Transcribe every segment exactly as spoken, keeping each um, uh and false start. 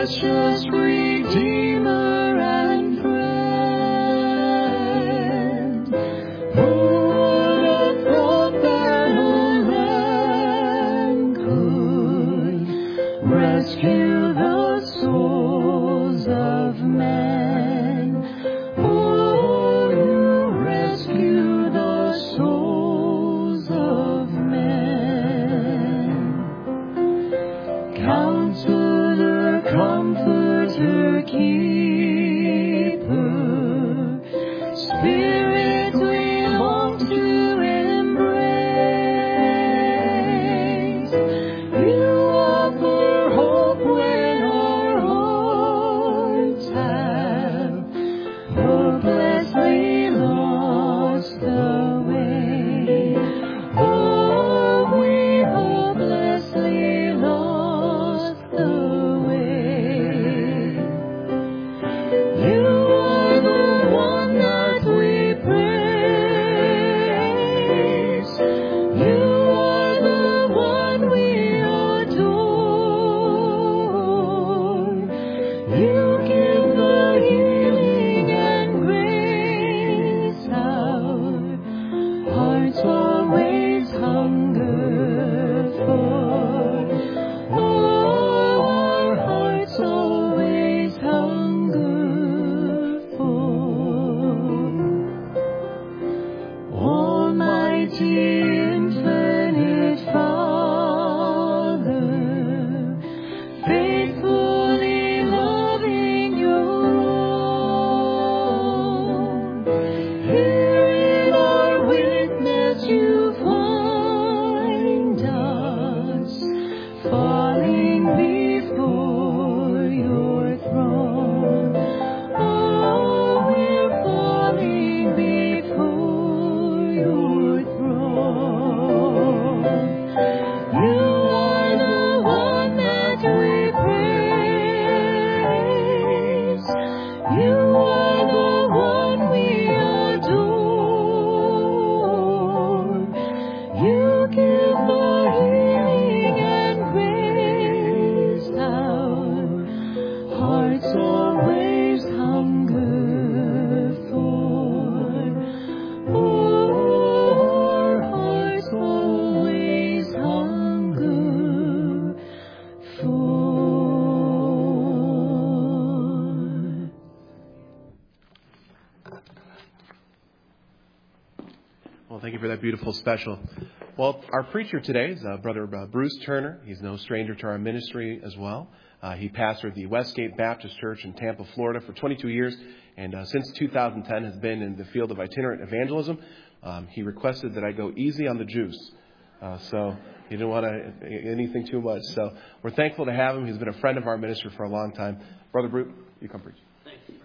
precious Redeemer and friend. Who would have thought that a Lamb could rescue the souls of men? Oh, you rescue the souls of men. Counselor, Comforter, Keeper, Spirit we long to embrace. You offer hope when our hearts have hopelessly lost the way. Oh, we hopelessly lost the way. You are the one that we praise. You are the one we adore. You give the healing and grace our hearts always hunger for. Oh, our hearts always hunger for. Almighty infinite Father, faithfully loving your own, here in our witness you find us, falling before your throne. Oh, we're falling before your throne. You are the one that we praise. You are the one we adore. You give the healing and grace our hearts always hunger for. Oh, our hearts always hunger for. Well, thank you for that beautiful special. Well, our preacher today is uh, Brother uh, Bruce Turner. He's no stranger to our ministry as well. Uh, he pastored the Westgate Baptist Church in Tampa, Florida for twenty-two years, and uh, since two thousand ten has been in the field of itinerant evangelism. Um, he requested that I go easy on the juice, uh, so he didn't want to, anything too much. So we're thankful to have him. He's been a friend of our ministry for a long time. Brother Bruce, you come preach. Thank you.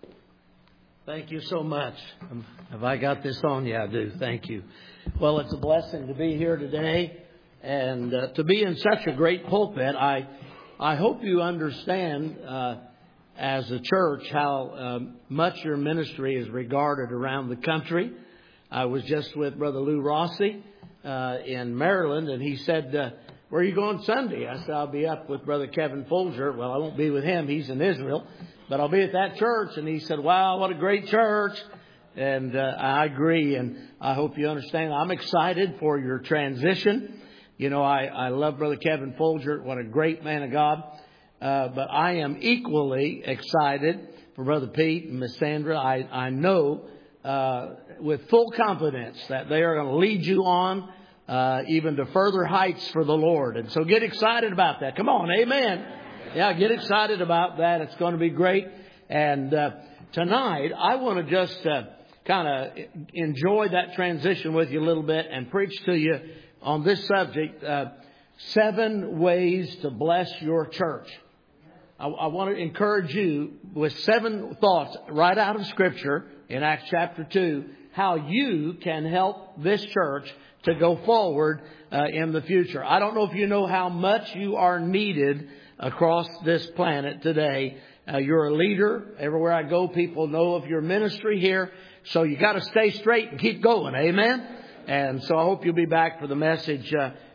Thank you so much. Um, have I got this on? Yeah, I do. Thank you. Well, it's a blessing to be here today and uh, to be in such a great pulpit. I I hope you understand uh, as a church how um, much your ministry is regarded around the country. I was just with Brother Lou Rossi uh, in Maryland, and he said, uh, where are you going Sunday? I said, I'll be up with Brother Kevin Folger. Well, I won't be with him. He's in Israel. But I'll be at that church. And he said, wow, what a great church. And uh, I agree. And I hope you understand. I'm excited for your transition. You know, I, I love Brother Kevin Folger. What a great man of God. Uh, but I am equally excited for Brother Pete and Miss Sandra. I, I know uh, with full confidence that they are going to lead you on uh, even to further heights for the Lord. And so get excited about that. Come on. Amen. Yeah, get excited about that. It's going to be great. And uh, tonight, I want to just uh, kind of enjoy that transition with you a little bit and preach to you on this subject, uh, seven ways to bless your church. I, I want to encourage you with seven thoughts right out of Scripture in Acts chapter two, how you can help this church to go forward uh, in the future. I don't know if you know how much you are needed across this planet today. Uh, you're a leader. Everywhere I go, people know of your ministry here. So you got to stay straight and keep going. Amen. And so I hope you'll be back for the message uh,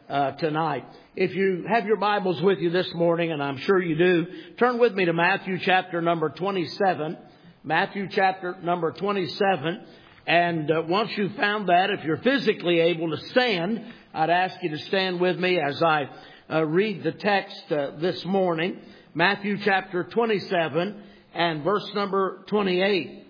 uh, tonight. If you have your Bibles with you this morning, and I'm sure you do, turn with me to Matthew chapter number twenty-seven. Matthew chapter number twenty-seven. And uh, once you've found that, if you're physically able to stand, I'd ask you to stand with me as I uh, read the text uh, this morning. Matthew chapter twenty-seven and verse number twenty-eight.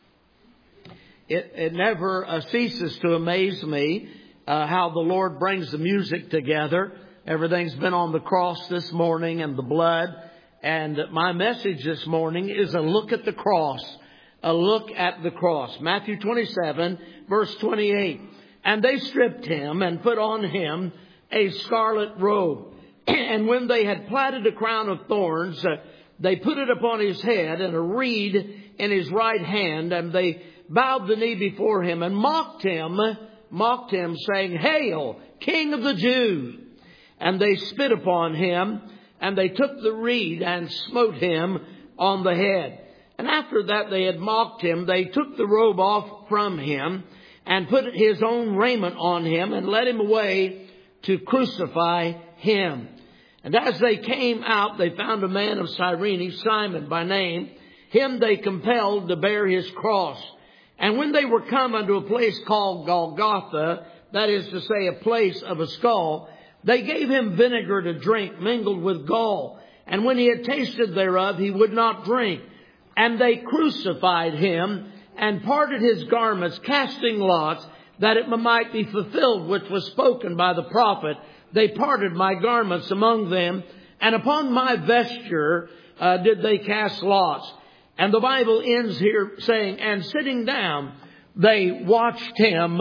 It, it never uh, ceases to amaze me uh, how the Lord brings the music together. Everything's been on the cross this morning and the blood. And my message this morning is a look at the cross. A look at the cross. Matthew twenty-seven, verse twenty-eight. And they stripped him and put on him a scarlet robe. And when they had platted a crown of thorns, uh, they put it upon his head and a reed in his right hand. And they bowed the knee before him and mocked him, mocked him, saying, Hail, King of the Jews! And they spit upon him, and they took the reed and smote him on the head. And after that they had mocked him, they took the robe off from him and put his own raiment on him and led him away to crucify him. And as they came out, they found a man of Cyrene, Simon by name. Him they compelled to bear his cross. And when they were come unto a place called Golgotha, that is to say, a place of a skull, they gave him vinegar to drink mingled with gall. And when he had tasted thereof, he would not drink. And they crucified him and parted his garments, casting lots, that it might be fulfilled which was spoken by the prophet. They parted my garments among them, and upon my vesture uh, did they cast lots. And the Bible ends here saying, and sitting down, they watched him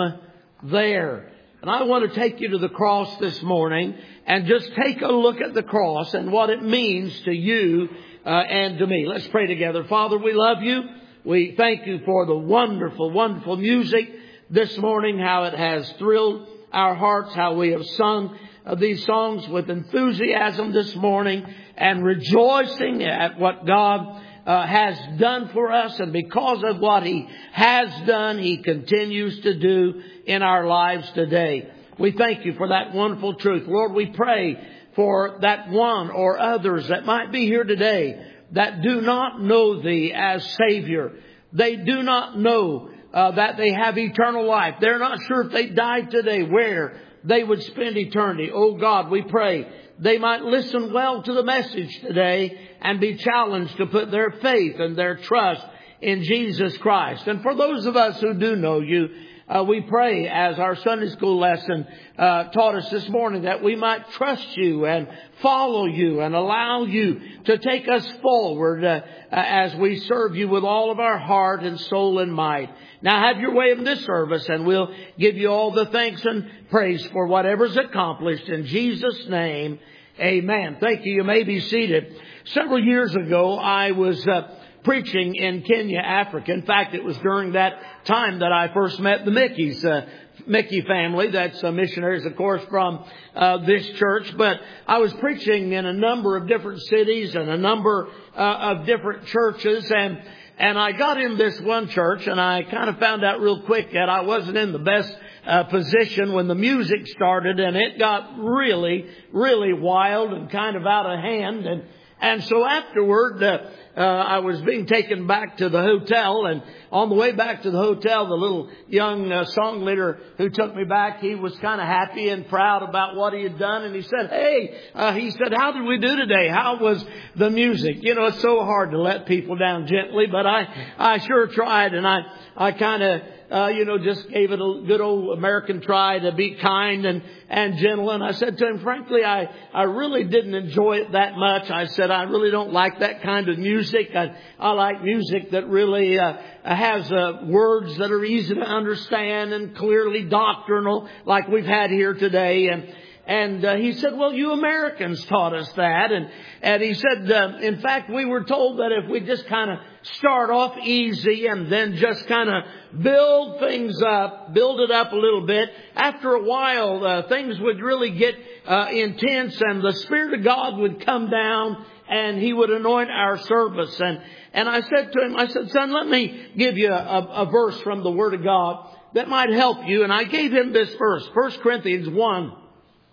there. And I want to take you to the cross this morning and just take a look at the cross and what it means to you uh, and to me. Let's pray together. Father, we love you. We thank you for the wonderful, wonderful music this morning, how it has thrilled our hearts, how we have sung uh, these songs with enthusiasm this morning and rejoicing at what God uh, has done for us. And because of what He has done, He continues to do in our lives today. We thank you for that wonderful truth. Lord, we pray for that one or others that might be here today that do not know Thee as Savior. They do not know uh, that they have eternal life. They're not sure if they died today where they would spend eternity. Oh God, we pray they might listen well to the message today and be challenged to put their faith and their trust in Jesus Christ. And for those of us who do know You, Uh, we pray, as our Sunday school lesson uh, taught us this morning, that we might trust You and follow You and allow You to take us forward uh, as we serve You with all of our heart and soul and might. Now have Your way in this service, and we'll give You all the thanks and praise for whatever's accomplished. In Jesus' name, amen. Thank you. You may be seated. Several years ago, I was Uh, preaching in Kenya, Africa. In fact, it was during that time that I first met the Mickeys, uh, Mickey family. That's uh, missionaries, of course, from uh, this church. But I was preaching in a number of different cities and a number uh, of different churches. And and I got in this one church, and I kind of found out real quick that I wasn't in the best uh, position when the music started, and it got really, really wild and kind of out of hand. And And so afterward, uh, uh, I was being taken back to the hotel. And on the way back to the hotel, the little young uh, song leader who took me back, he was kind of happy and proud about what he had done. And he said, hey, uh, he said, how did we do today? How was the music? You know, it's so hard to let people down gently, but I, I sure tried. And I, I kind of, uh, you know, just gave it a good old American try to be kind and, and gentle. And I said to him, frankly, I, I really didn't enjoy it that much. I said, I really don't like that kind of music. I, I like music that really uh, has uh, words that are easy to understand and clearly doctrinal, like we've had here today. And And uh, he said, well, you Americans taught us that. And, and he said, uh, in fact, we were told that if we just kind of start off easy and then just kind of build things up, build it up a little bit, after a while, uh, things would really get uh, intense and the Spirit of God would come down and He would anoint our service. And, and I said to him, I said, son, let me give you a, a verse from the Word of God that might help you. And I gave him this verse, First Corinthians one.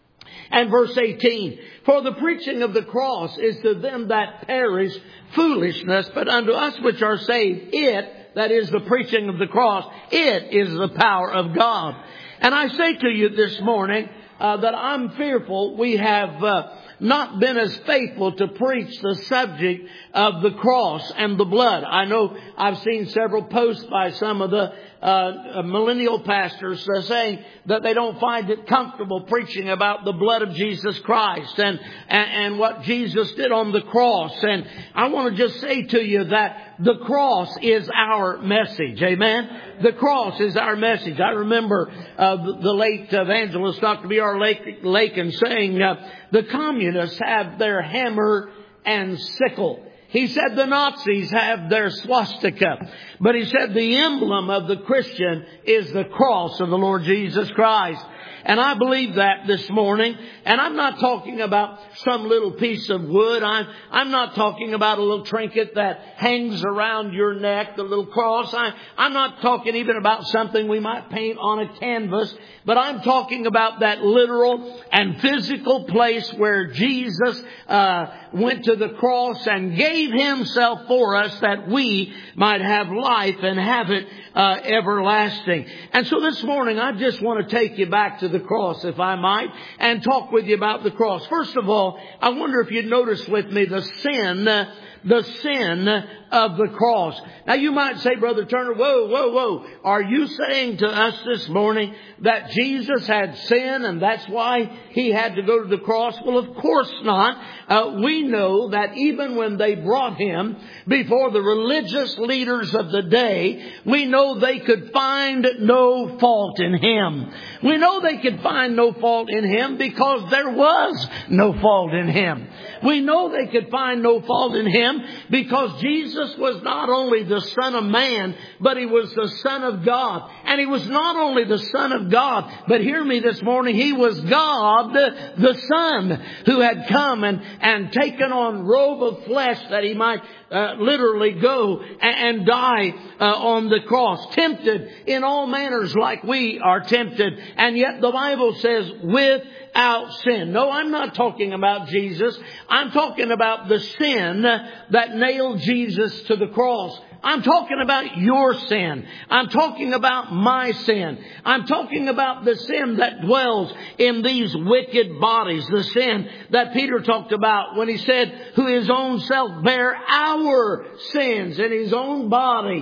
and verse eighteen. For the preaching of the cross is to them that perish foolishness, but unto us which are saved, it, that is the preaching of the cross, it is the power of God. And I say to you this morning uh, that I'm fearful we have uh, not been as faithful to preach the subject of the cross and the blood. I know I've seen several posts by some of the uh, millennial pastors uh, saying that they don't find it comfortable preaching about the blood of Jesus Christ and, and, and what Jesus did on the cross. And I want to just say to you that the cross is our message. Amen. The cross is our message. I remember uh, the, the late evangelist Doctor B R Lakin saying uh, the communists have their hammer and sickle. He said the Nazis have their swastika. But he said the emblem of the Christian is the cross of the Lord Jesus Christ. And I believe that this morning. And I'm not talking about some little piece of wood. I'm, I'm not talking about a little trinket that hangs around your neck, the little cross. I, I'm not talking even about something we might paint on a canvas. But I'm talking about that literal and physical place where Jesus uh, went to the cross and gave Himself for us that we might have life and have it uh, everlasting. And so this morning I just want to take you back to the cross, if I might, and talk with you about the cross. First of all, I wonder if you'd notice with me the sin, uh, the sin of the cross. Now you might say, Brother Turner, whoa, whoa, whoa. Are you saying to us this morning that Jesus had sin and that's why He had to go to the cross? Well, of course not. Uh, we know that even when they brought Him before the religious leaders of the day, we know they could find no fault in Him. We know they could find no fault in Him because there was no fault in Him. We know they could find no fault in Him because Jesus was not only the Son of Man, but He was the Son of God. And He was not only the Son of God, but hear me this morning, He was God the Son who had come and, and taken on robe of flesh that He might uh, literally go and, and die uh, on the cross. Tempted in all manners like we are tempted. And yet the Bible says without sin. No, I'm not talking about Jesus. I'm talking about the sin that nailed Jesus to the cross. I'm talking about your sin. I'm talking about my sin. I'm talking about the sin that dwells in these wicked bodies. The sin that Peter talked about when he said, who His own self bare our sins in His own body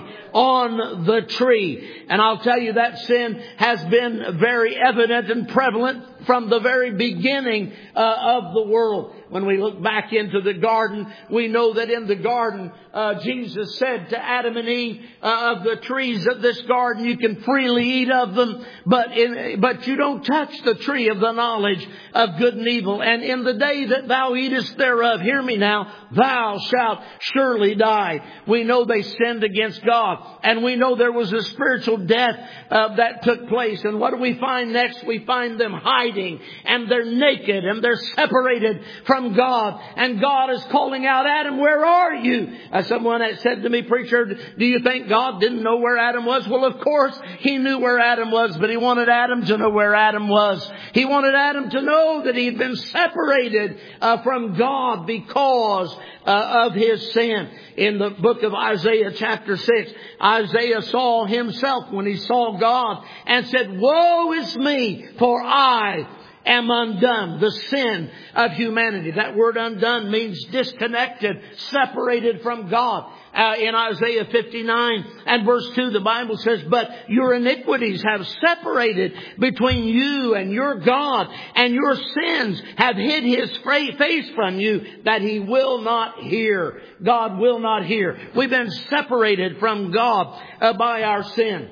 on the tree. And I'll tell you that sin has been very evident and prevalent from the very beginning uh, of the world. When we look back into the garden, we know that in the garden, uh, Jesus said to Adam and Eve, uh, of the trees of this garden, you can freely eat of them, but in, but you don't touch the tree of the knowledge of good and evil. And in the day that thou eatest thereof, hear me now, thou shalt surely die. We know they sinned against God. And we know there was a spiritual death uh, that took place. And what do we find next? We find them hiding, and they're naked, and they're separated from God. And God is calling out, Adam, where are you? As someone had said to me, preacher, do you think God didn't know where Adam was? Well, of course He knew where Adam was, but He wanted Adam to know where Adam was. He wanted Adam to know that he had been separated uh, from God because uh, of his sin. In the book of Isaiah chapter six, Isaiah saw himself when he saw God and said, woe is me, for I am undone. The sin of humanity. That word undone means disconnected, separated from God. Uh, in Isaiah fifty-nine and verse two, the Bible says, but your iniquities have separated between you and your God, and your sins have hid His face from you, that He will not hear. God will not hear. We've been separated from God uh, by our sin.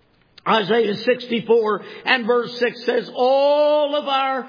Isaiah sixty-four and verse six says, all of our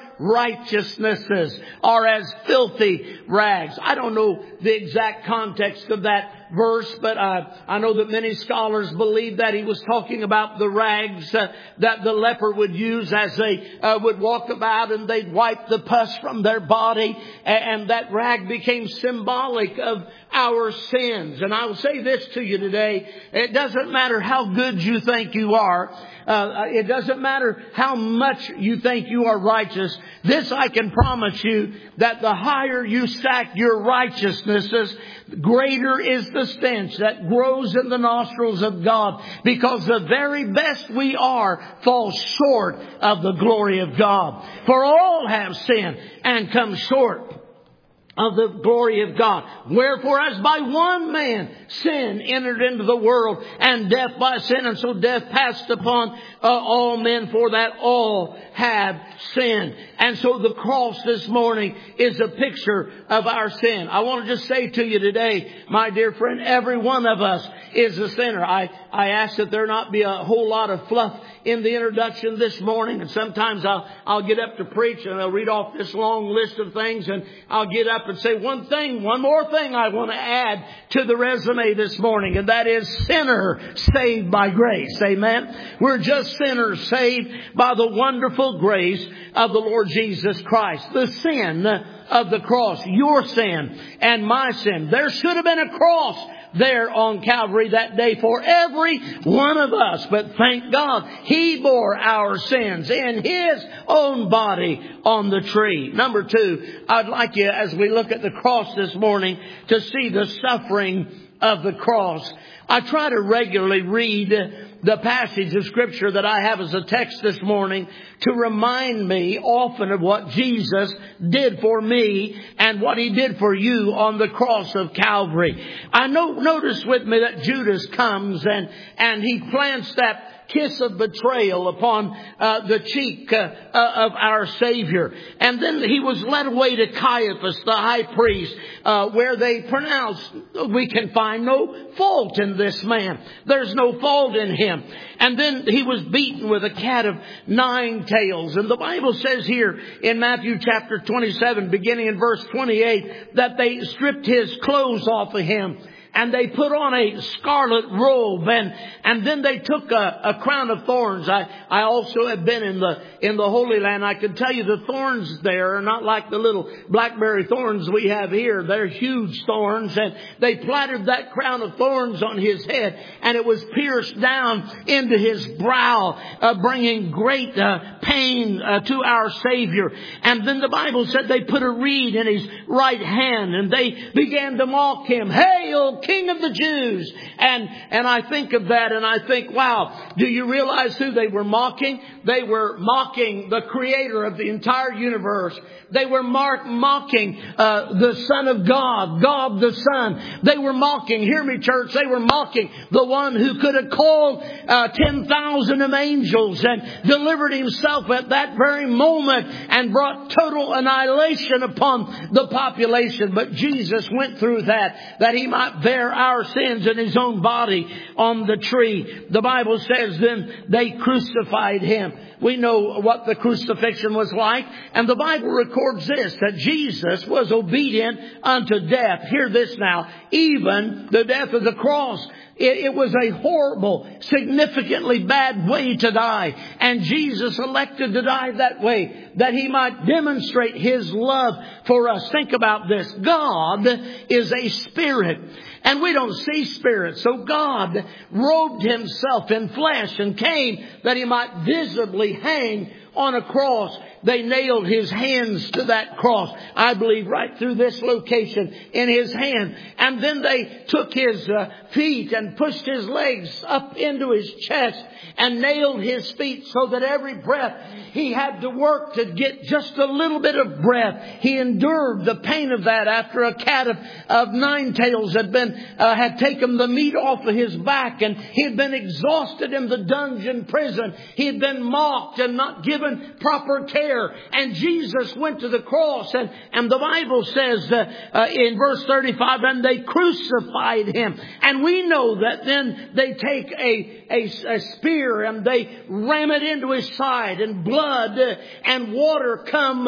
righteousnesses are as filthy rags. I don't know the exact context of that verse, but uh, I know that many scholars believe that he was talking about the rags uh, that the leper would use as they uh, would walk about, and they'd wipe the pus from their body, and that rag became symbolic of our sins. And I will say this to you today: it doesn't matter how good you think you are. Uh, it doesn't matter how much you think you are righteous. This I can promise you, that the higher you stack your righteousnesses, greater is the stench that grows in the nostrils of God. Because the very best we are falls short of the glory of God. For all have sinned and come short of the glory of God. Wherefore, as by one man sin entered into the world, and death by sin, and so death passed upon uh, all men, for that all have sinned. And so the cross this morning is a picture of our sin. I want to just say to you today, my dear friend, every one of us is a sinner. I, I ask that there not be a whole lot of fluff in the introduction this morning. And sometimes I'll, I'll get up to preach and I'll read off this long list of things, and I'll get up and say one thing, one more thing I want to add to the resume this morning, and that is sinner saved by grace. Amen. We're just sinners saved by the wonderful grace of the Lord Jesus Christ. The sin of the cross, your sin and my sin. There should have been a cross there on Calvary that day for every one of us. But thank God, He bore our sins in His own body on the tree. Number two, I'd like you, as we look at the cross this morning, to see the suffering of the cross. I try to regularly read the passage of Scripture that I have as a text this morning to remind me often of what Jesus did for me and what He did for you on the cross of Calvary. I know, notice with me that Judas comes and, and he plants that kiss of betrayal upon uh, the cheek uh, uh, of our Savior. And then he was led away to Caiaphas, the high priest, uh, where they pronounced, we can find no fault in this man. There's no fault in him. And then he was beaten with a cat of nine tails. And the Bible says here in Matthew chapter twenty-seven, beginning in verse twenty-eight, that they stripped his clothes off of him. And they put on a scarlet robe, and, and then they took a, a crown of thorns. I, I also have been in the, in the Holy Land. I can tell you the thorns there are not like the little blackberry thorns we have here. They're huge thorns, and they platted that crown of thorns on his head, and it was pierced down into his brow, uh, bringing great uh, pain uh, to our Savior. And then the Bible said they put a reed in his right hand, and they began to mock him. Hail, King of the Jews. And, and I think of that and I think, wow, do you realize who they were mocking? They were mocking the Creator of the entire universe. They were mark, mocking uh, the Son of God, God the Son. They were mocking, hear me church, they were mocking the one who could have called uh, ten thousand of angels and delivered Himself at that very moment and brought total annihilation upon the population. But Jesus went through that, that He might bear our sins in His own body on the tree. The Bible says then they crucified Him. We know what the crucifixion was like. And the Bible records this, that Jesus was obedient unto death. Hear this now. Even the death of the cross. It, it was a horrible, significantly bad way to die. And Jesus elected to die that way, that He might demonstrate His love for us. Think about this. God is a spirit, and we don't see spirits. So God robed Himself in flesh and came that He might visibly hang on a cross. They nailed His hands to that cross, I believe right through this location in His hand. And then they took His uh, feet and pushed His legs up into His chest and nailed His feet so that every breath He had to work to get just a little bit of breath. He endured the pain of that after a cat of, of nine tails had been uh, had taken the meat off of His back, and He had been exhausted in the dungeon prison. He had been mocked and not given proper care. And Jesus went to the cross, and, and the Bible says uh, uh, in verse thirty-five, and they crucified Him. And we know that then they take a, a, a spear and they ram it into His side, and blood and water come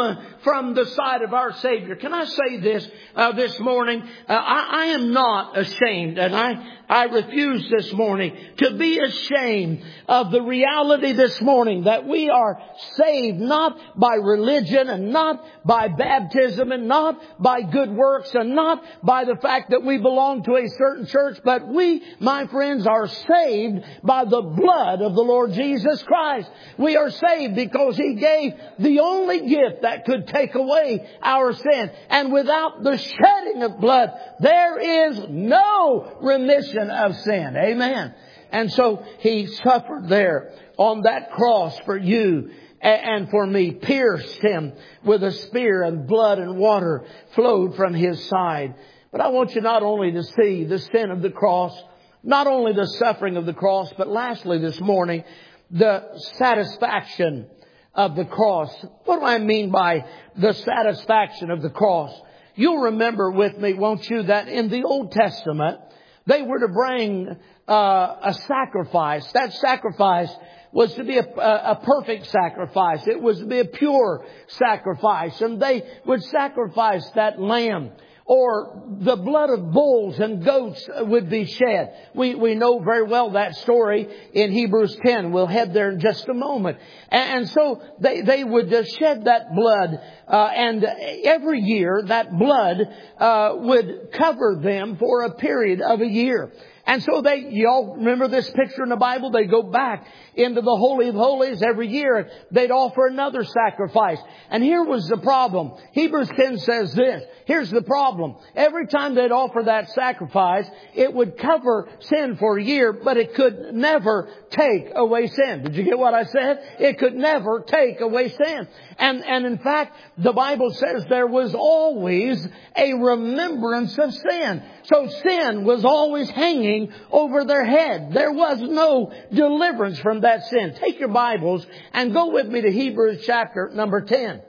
from the side of our Savior. Can I say this uh, this morning? Uh, I, I am not ashamed, and I, I refuse this morning to be ashamed of the reality this morning that we are saved not by religion and not by baptism and not by good works and not by the fact that we belong to a certain church, but we, my friends, are saved by the blood of the Lord Jesus Christ. We are saved because He gave the only gift that could take away our sin. And without the shedding of blood, there is no remission of sin. Amen. And so He suffered there on that cross for you and for me, pierced Him with a spear, and blood and water flowed from His side. But I want you not only to see the sin of the cross, not only the suffering of the cross, but lastly this morning, the satisfaction of the cross. What do I mean by the satisfaction of the cross? You'll remember with me, won't you, that in the Old Testament, they were to bring uh, a sacrifice. That sacrifice was to be a, a perfect sacrifice. It was to be a pure sacrifice. And they would sacrifice that lamb. Or the blood of bulls and goats would be shed. We we know very well that story in Hebrews ten. We'll head there in just a moment. And, and so they, they would shed that blood. Uh, and every year that blood uh, would cover them for a period of a year. And so they, you all remember this picture in the Bible? They go back into the Holy of Holies every year. They'd offer another sacrifice. And here was the problem. Hebrews ten says this. Here's the problem. Every time they'd offer that sacrifice, it would cover sin for a year, but it could never take away sin. Did you get what I said? It could never take away sin. And, and in fact, the Bible says there was always a remembrance of sin. So sin was always hanging over their head. There was no deliverance from that sin. Take your Bibles and go with me to Hebrews chapter number ten.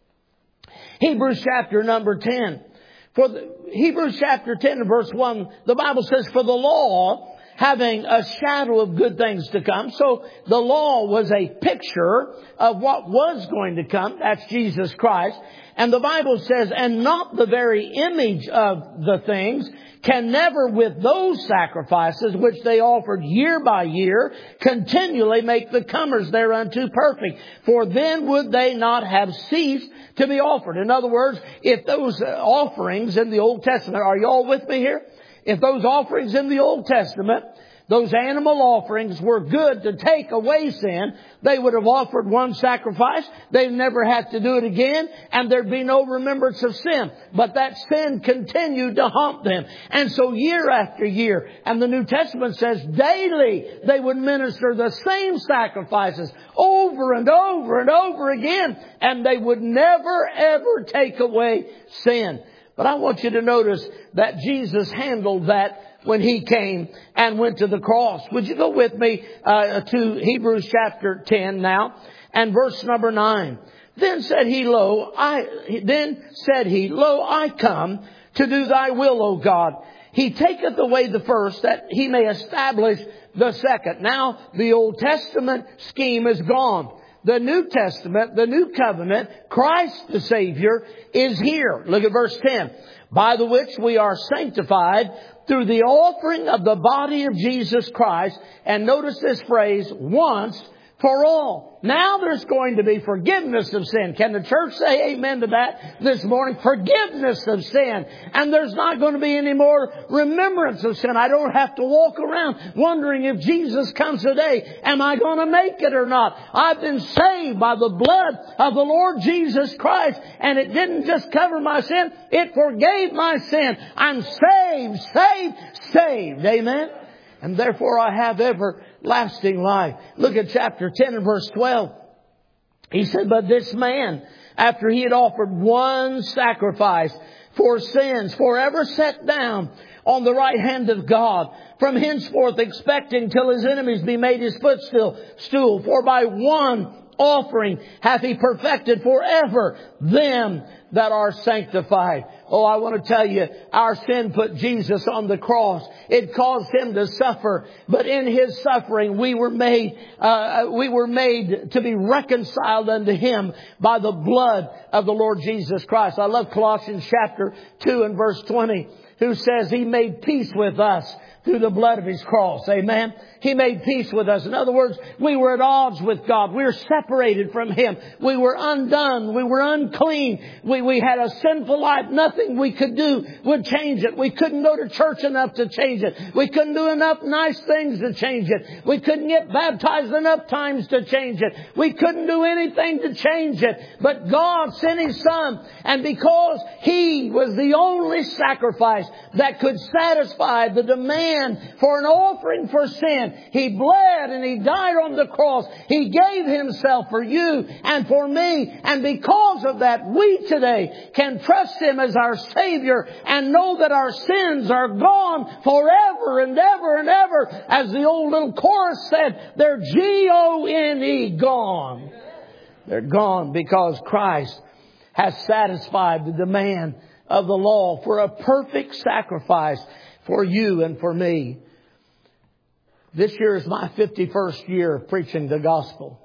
Hebrews chapter number ten. For the, Hebrews chapter ten and verse one, the Bible says, for the law having a shadow of good things to come. So the law was a picture of what was going to come. That's Jesus Christ. And the Bible says, and not the very image of the things, can never with those sacrifices which they offered year by year continually make the comers thereunto perfect. For then would they not have ceased to be offered. In other words, if those offerings in the Old Testament, are you all with me here? If those offerings in the Old Testament, those animal offerings were good to take away sin, they would have offered one sacrifice. They'd never have to do it again, and there'd be no remembrance of sin. But that sin continued to haunt them. And so year after year, and the New Testament says daily they would minister the same sacrifices over and over and over again, and they would never ever take away sin. But I want you to notice that Jesus handled that when He came and went to the cross. Would you go with me uh, to Hebrews chapter ten now and verse number nine. Then said he, Lo, I, then said he, Lo, I come to do thy will, O God. He taketh away the first that He may establish the second. Now the Old Testament scheme is gone. The New Testament, the New Covenant, Christ the Savior is here. Look at verse ten. By the which we are sanctified through the offering of the body of Jesus Christ. And notice this phrase, once for all. Now there's going to be forgiveness of sin. Can the church say amen to that this morning? Forgiveness of sin. And there's not going to be any more remembrance of sin. I don't have to walk around wondering if Jesus comes today, am I going to make it or not? I've been saved by the blood of the Lord Jesus Christ. And it didn't just cover my sin. It forgave my sin. I'm saved, saved, saved. Amen. And therefore I have everlasting life. Look at chapter ten and verse twelve. He said, but this man, after he had offered one sacrifice for sins, forever sat down on the right hand of God, from henceforth expecting till his enemies be made his footstool. For by one offering hath He perfected forever them that are sanctified. Oh, I want to tell you, our sin put Jesus on the cross. It caused Him to suffer. But in His suffering, we were made, uh, we were made to be reconciled unto Him by the blood of the Lord Jesus Christ. I love Colossians chapter two and verse twenty, who says He made peace with us through the blood of His cross. Amen. He made peace with us. In other words, we were at odds with God. We were separated from Him. We were undone. We were unclean. We, we had a sinful life. Nothing we could do would change it. We couldn't go to church enough to change it. We couldn't do enough nice things to change it. We couldn't get baptized enough times to change it. We couldn't do anything to change it. But God sent His Son. And because He was the only sacrifice that could satisfy the demand for an offering for sin, He bled and He died on the cross. He gave Himself for you and for me. And because of that, we today can trust Him as our Savior and know that our sins are gone forever and ever and ever. As the old little chorus said, they're G O N E, gone. They're gone because Christ has satisfied the demand of the law for a perfect sacrifice for you and for me. This year is my fifty-first year of preaching the gospel.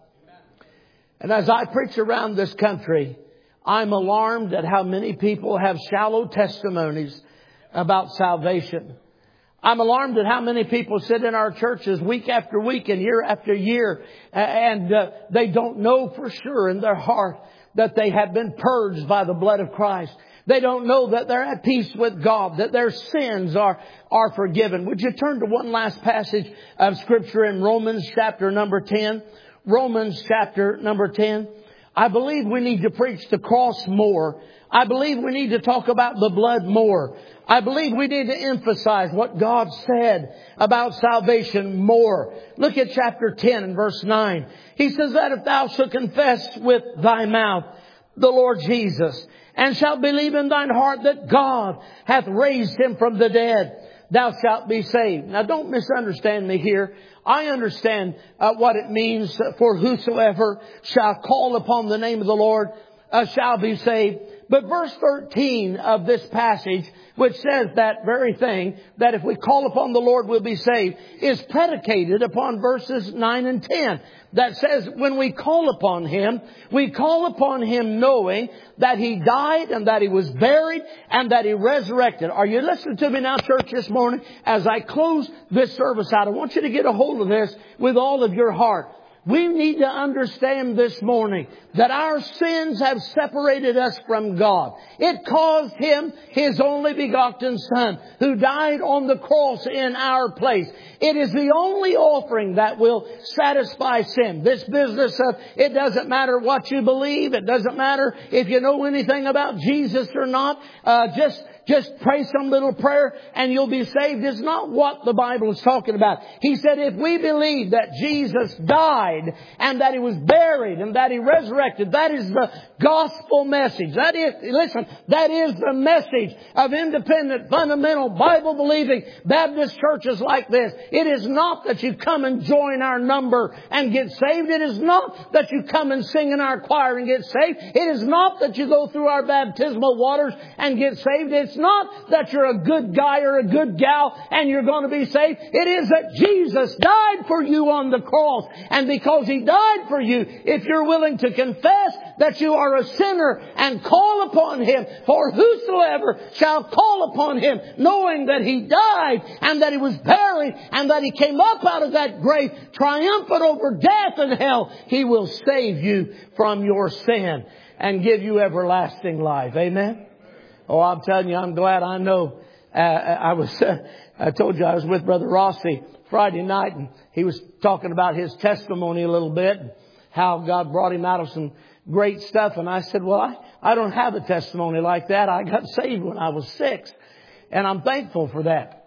And as I preach around this country, I'm alarmed at how many people have shallow testimonies about salvation. I'm alarmed at how many people sit in our churches week after week and year after year, and uh, they don't know for sure in their heart that they have been purged by the blood of Christ. They don't know that they're at peace with God, that their sins are, are forgiven. Would you turn to one last passage of Scripture in Romans chapter number ten? Romans chapter number ten. I believe we need to preach the cross more. I believe we need to talk about the blood more. I believe we need to emphasize what God said about salvation more. Look at chapter ten and verse nine. He says that if thou shalt confess with thy mouth the Lord Jesus, and shalt believe in thine heart that God hath raised Him from the dead, thou shalt be saved. Now don't misunderstand me here. I understand uh, what it means for whosoever shall call upon the name of the Lord uh, shall be saved. But verse thirteen of this passage, which says that very thing, that if we call upon the Lord we'll be saved, is predicated upon verses nine and ten. That says when we call upon Him, we call upon Him knowing that He died and that He was buried and that He resurrected. Are you listening to me now, church, this morning? As I close this service out, I want you to get a hold of this with all of your heart. We need to understand this morning that our sins have separated us from God. It caused Him, His only begotten Son, who died on the cross in our place. It is the only offering that will satisfy sin. This business of it doesn't matter what you believe. It doesn't matter if you know anything about Jesus or not. Uh, just Just pray some little prayer and you'll be saved. It's not what the Bible is talking about. He said if we believe that Jesus died and that He was buried and that He resurrected, that is the gospel message. That is, listen, that is the message of independent, fundamental, Bible-believing Baptist churches like this. It is not that you come and join our number and get saved. It is not that you come and sing in our choir and get saved. It is not that you go through our baptismal waters and get saved. It's It's not that you're a good guy or a good gal and you're going to be saved. It is that Jesus died for you on the cross. And because He died for you, if you're willing to confess that you are a sinner and call upon Him, for whosoever shall call upon Him, knowing that He died and that He was buried and that He came up out of that grave, triumphant over death and hell, He will save you from your sin and give you everlasting life. Amen? Oh, I'm telling you, I'm glad I know. Uh, I was, uh, I told you I was with Brother Rossi Friday night, and he was talking about his testimony a little bit, how God brought him out of some great stuff. And I said, well, I, I don't have a testimony like that. I got saved when I was six, and I'm thankful for that.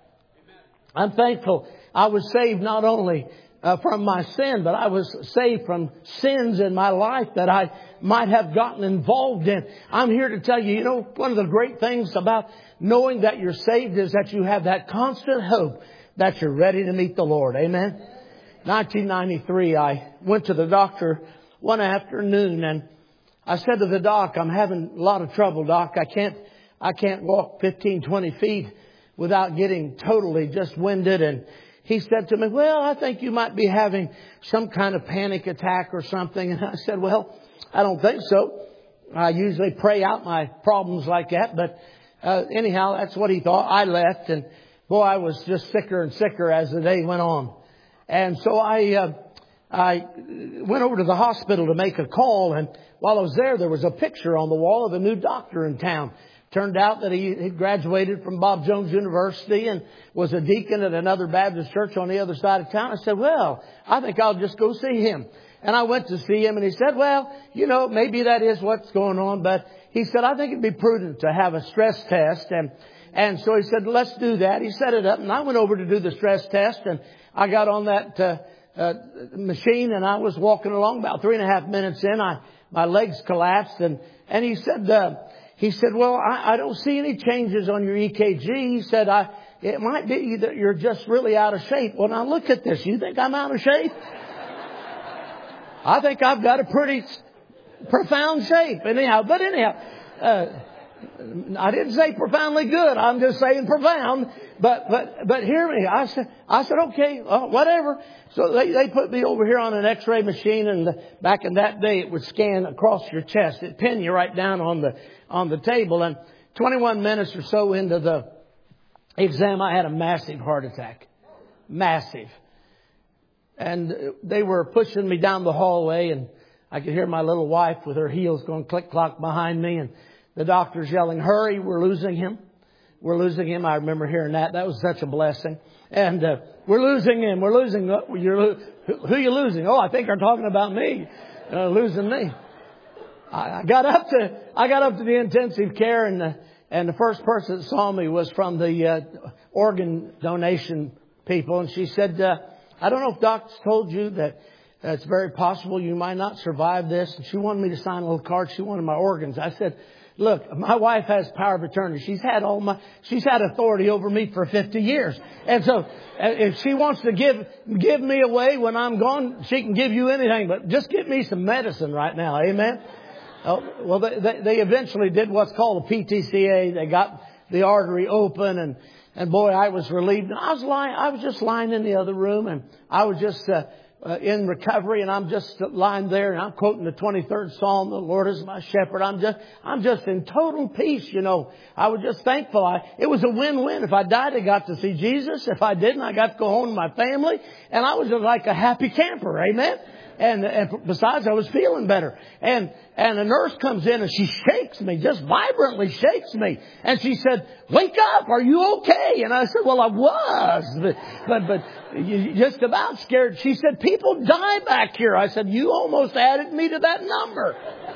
I'm thankful I was saved not only Uh, from my sin, but I was saved from sins in my life that I might have gotten involved in. I'm here to tell you, you know, one of the great things about knowing that you're saved is that you have that constant hope that you're ready to meet the Lord. Amen. nineteen ninety-three, I went to the doctor one afternoon, and I said to the doc, I'm having a lot of trouble, Doc. I can't, I can't walk fifteen, twenty feet without getting totally just winded. And he said to me, well, I think you might be having some kind of panic attack or something. And I said, well, I don't think so. I usually pray out my problems like that. But uh, anyhow, that's what he thought. I left, and boy, I was just sicker and sicker as the day went on. And so I, uh, I went over to the hospital to make a call. And while I was there, there was a picture on the wall of a new doctor in town. Turned out that he had graduated from Bob Jones University and was a deacon at another Baptist church on the other side of town. I said, well, I think I'll just go see him. And I went to see him, and he said, well, you know, maybe that is what's going on. But he said, I think it'd be prudent to have a stress test. And and so he said, let's do that. He set it up, and I went over to do the stress test. And I got on that uh, uh, machine, and I was walking along. About three and a half minutes in, I my legs collapsed. And, and he said, uh, he said, well, I, I don't see any changes on your E K G. He said, I it might be that you're just really out of shape. Well, now look at this. You think I'm out of shape? I think I've got a pretty profound shape. Anyhow, but anyhow, uh, I didn't say profoundly good. I'm just saying profound. But but but hear me. I said I said okay, uh, whatever. So they they put me over here on an X-ray machine, and the, back in that day it would scan across your chest. It pinned you right down on the on the table. And twenty-one minutes or so into the exam, I had a massive heart attack, massive. And they were pushing me down the hallway, and I could hear my little wife with her heels going click-clock behind me, and the doctor's yelling, hurry, we're losing him. We're losing him. I remember hearing that. That was such a blessing. And uh, we're losing him. We're losing. You're lo- who are you losing? Oh, I think they're talking about me. Uh, losing me. I, I got up to I got up to the intensive care, and the, and the first person that saw me was from the uh, organ donation people, and she said, uh, I don't know if Doc's told you that uh, it's very possible you might not survive this. And she wanted me to sign a little card. She wanted my organs. I said, look, my wife has power of attorney. She's had all my, she's had authority over me for fifty years. And so if she wants to give, give me away when I'm gone, she can give you anything, but just give me some medicine right now. Amen. Oh, well, they, they, they eventually did what's called a P T C A. They got the artery open, and, and boy, I was relieved. And I was lying, I was just lying in the other room, and I was just, uh, Uh, in recovery, and I'm just lying there, and I'm quoting the twenty-third Psalm, the Lord is my shepherd. I'm just, I'm just in total peace, you know. I was just thankful. I, it was a win-win. If I died, I got to see Jesus. If I didn't, I got to go home to my family, and I was just like a happy camper. Amen. And, and besides, I was feeling better. And, and a nurse comes in, and she shakes me, just vibrantly shakes me. And she said, wake up, are you okay? And I said, well, I was, but, but, but just about scared. She said, people die back here. I said, you almost added me to that number.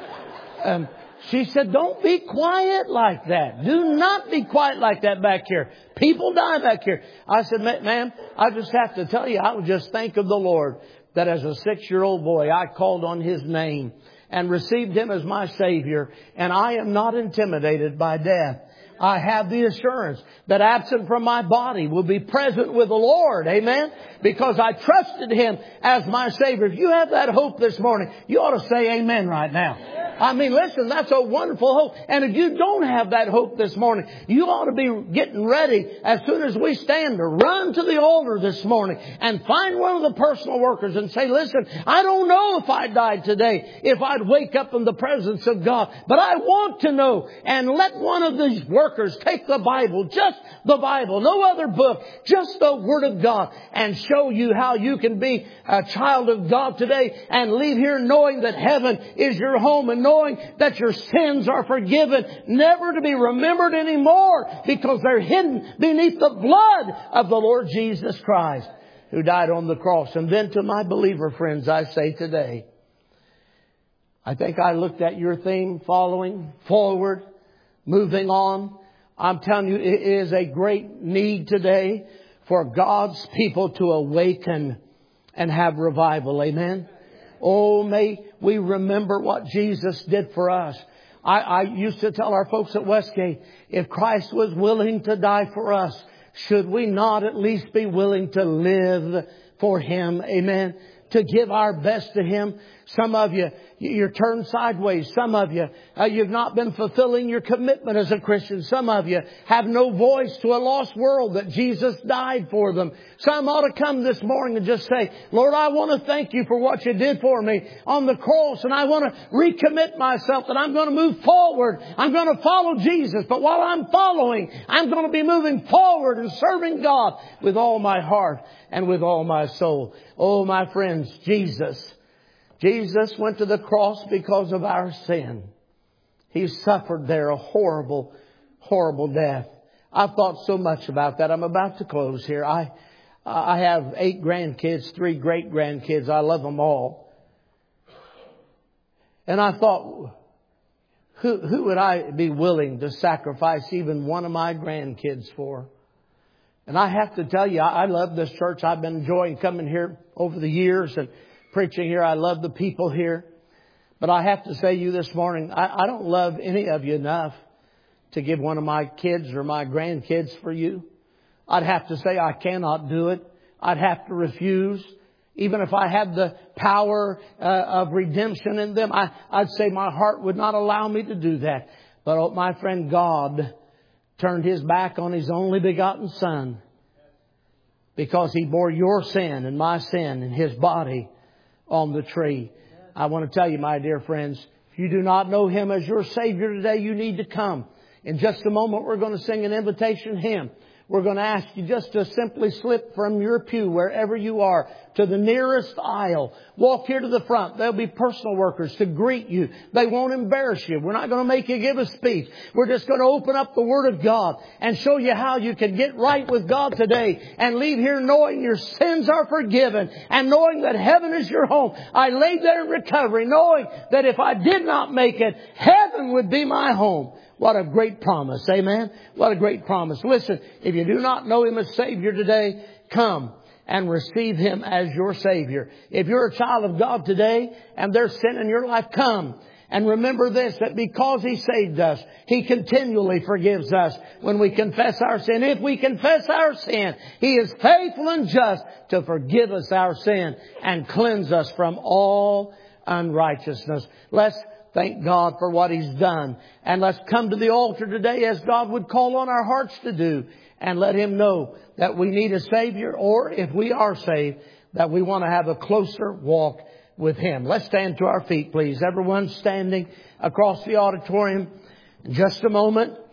Um, she said, don't be quiet like that. Do not be quiet like that back here. People die back here. I said, ma'am, I just have to tell you, I would just thank of the Lord that as a six-year-old boy, I called on His name and received Him as my Savior. And I am not intimidated by death. I have the assurance that absent from my body will be present with the Lord. Amen. Because I trusted Him as my Savior. If you have that hope this morning, you ought to say amen right now. I mean, listen, that's a wonderful hope. And if you don't have that hope this morning, you ought to be getting ready as soon as we stand to run to the altar this morning and find one of the personal workers and say, listen, I don't know if I died today, if I'd wake up in the presence of God, but I want to know. And let one of these workers take the Bible, just the Bible, no other book, just the Word of God, and show you how you can be a child of God today and leave here knowing that heaven is your home and knowing that your sins are forgiven, never to be remembered anymore because they're hidden beneath the blood of the Lord Jesus Christ who died on the cross. And then to my believer friends, I say today, I think I looked at your theme, following forward, moving on. I'm telling you, it is a great need today for God's people to awaken and have revival. Amen. Oh, may we remember what Jesus did for us. I, I used to tell our folks at Westgate, if Christ was willing to die for us, should we not at least be willing to live for Him? Amen. To give our best to Him. Some of you, you're turned sideways. Some of you, uh, you've not been fulfilling your commitment as a Christian. Some of you have no voice to a lost world that Jesus died for them. Some ought to come this morning and just say, Lord, I want to thank you for what you did for me on the cross. And I want to recommit myself that I'm going to move forward. I'm going to follow Jesus. But while I'm following, I'm going to be moving forward and serving God with all my heart and with all my soul. Oh, my friends, Jesus. Jesus went to the cross because of our sin. He suffered there a horrible, horrible death. I've thought so much about that. I'm about to close here. I, I have eight grandkids, three great grandkids. I love them all. And I thought, who, who would I be willing to sacrifice even one of my grandkids for? And I have to tell you, I, I love this church. I've been enjoying coming here over the years and preaching here. I love the people here. But I have to say to you this morning, I, I don't love any of you enough to give one of my kids or my grandkids for you. I'd have to say I cannot do it. I'd have to refuse. Even if I had the power uh, of redemption in them, I, I'd say my heart would not allow me to do that. But oh, my friend, God turned His back on His only begotten Son because He bore your sin and my sin in His body on the tree. I want to tell you, my dear friends, if you do not know Him as your Savior today, you need to come. In just a moment, we're going to sing an invitation hymn. We're going to ask you just to simply slip from your pew, wherever you are, to the nearest aisle. Walk here to the front. There'll be personal workers to greet you. They won't embarrass you. We're not going to make you give a speech. We're just going to open up the Word of God and show you how you can get right with God today and leave here knowing your sins are forgiven and knowing that heaven is your home. I laid there in recovery knowing that if I did not make it, heaven would be my home. What a great promise. Amen. What a great promise. Listen, if you do not know Him as Savior today, come and receive Him as your Savior. If you're a child of God today and there's sin in your life, come. And remember this, that because He saved us, He continually forgives us when we confess our sin. If we confess our sin, He is faithful and just to forgive us our sin and cleanse us from all unrighteousness. Let's thank God for what He's done. And let's come to the altar today as God would call on our hearts to do. And let Him know that we need a Savior, or if we are saved, that we want to have a closer walk with Him. Let's stand to our feet, please. Everyone standing across the auditorium. In just a moment,